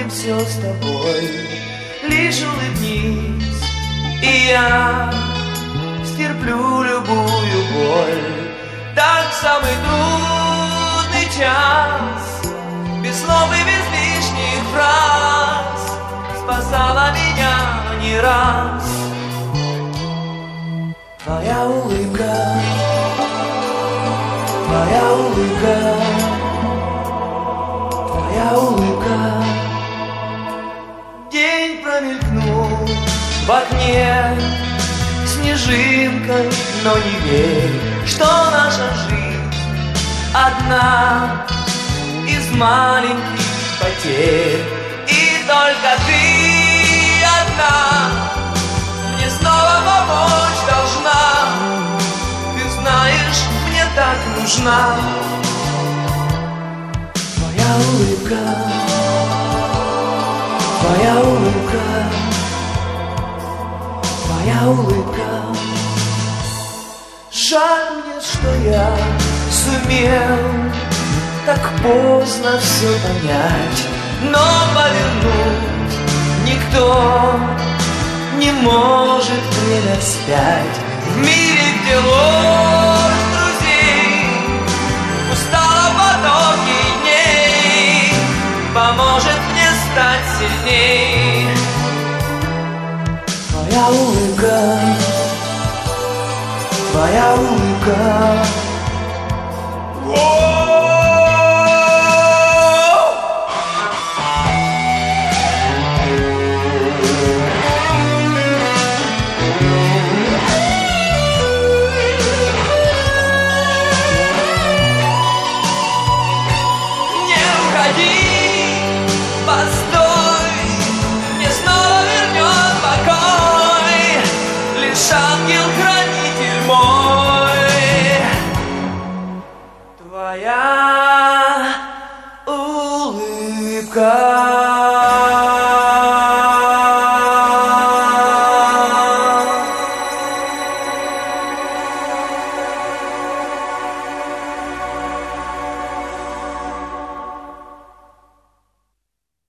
забудем все с тобой. Лишь улыбнись, и я стерплю любую боль. Так в самый трудный час, без слов и без лишних фраз, спасала меня не раз. Твоя улыбка, твоя улыбка, твоя улыбка. День промелькнул в окне снежинкой, но не верь, что наша жизнь одна из маленьких потерь. И только ты одна мне снова помочь должна. Ты знаешь, мне так нужна твоя улыбка, твоя улыбка, твоя улыбка. Жаль мне, что я сумел так поздно все понять, но повернуть никто не может время вспять. В мире, где ложь друзей, устала потоки дней, поможет мне стать сильней твоя улыбка, твоя улыбка.